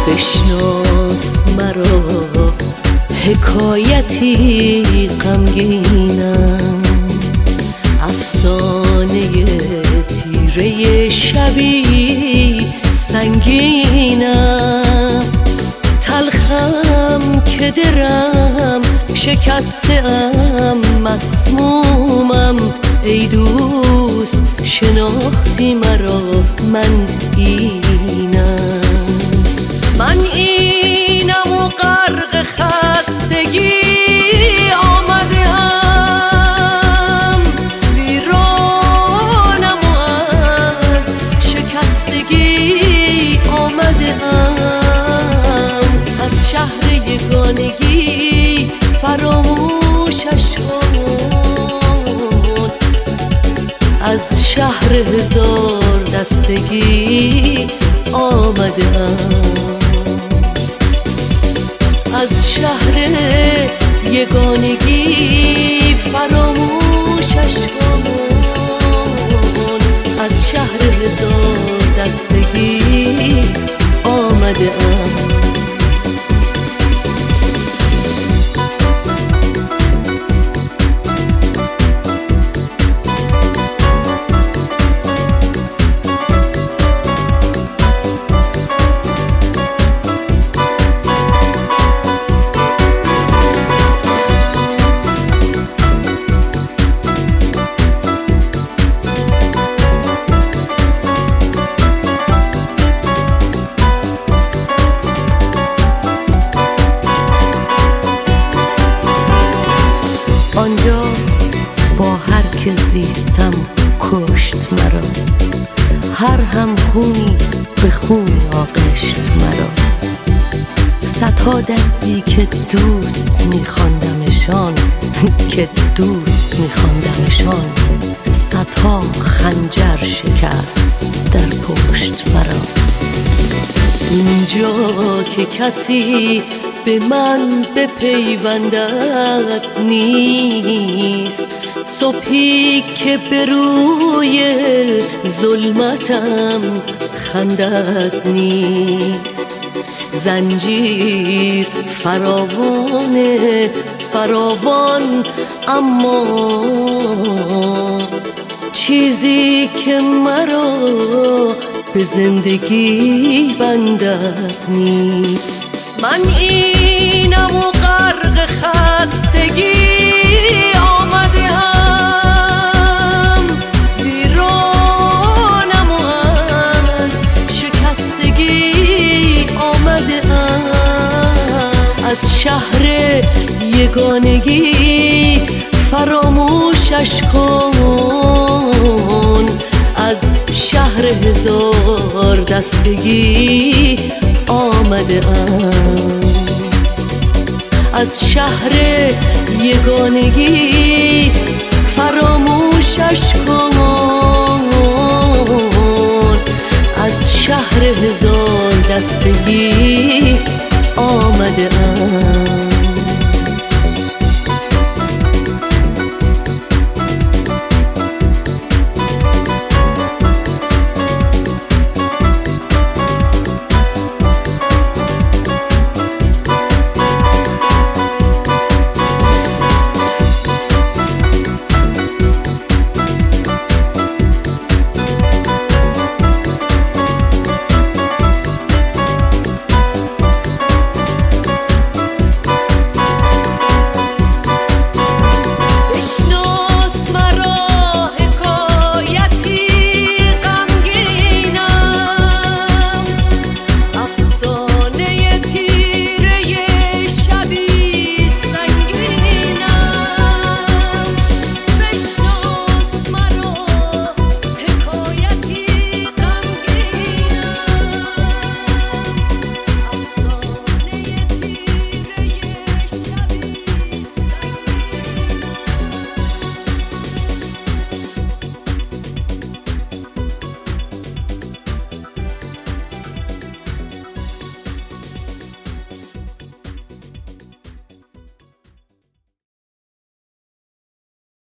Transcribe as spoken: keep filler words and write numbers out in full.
بشناس مرا حکایتی غمگینم، افسانه تیره شبی سنگینم، تلخم که درم شکستم مسمومم، ای دوست شناختی مرا من اینم، من اینم و غرق خستگی آمدم، ویرانم و از شکستگی آمدم، از شهر یگانگی فراموشش کن، از شهر هزار دستگی آمدم، از شهر یگانگی فراموشش کن، از شهر هزار دستگی آمدم. آنجا با هر که زیستم کشت مرا، هر هم خونی به خون آغشت مرا، صدها دستی که دوست میخواندمشان که دوست میخواندمشان، صدها خنجر شکست در پشت مرا، اینجا که کسی به من بپیوندد نیست، صبحی که به روی ظلمتم خندد نیست، زنجیر فراوان فراوان اما چیزی که مرا به زندگی بندد نیست، من اینم و غرق خستگی آمدم، ویرانم و از شکستگی آمدم، از شهر یگانگی فراموشش کن، از شهر هزار دستگی آمدم، از شهر یگانگی فراموشش کن،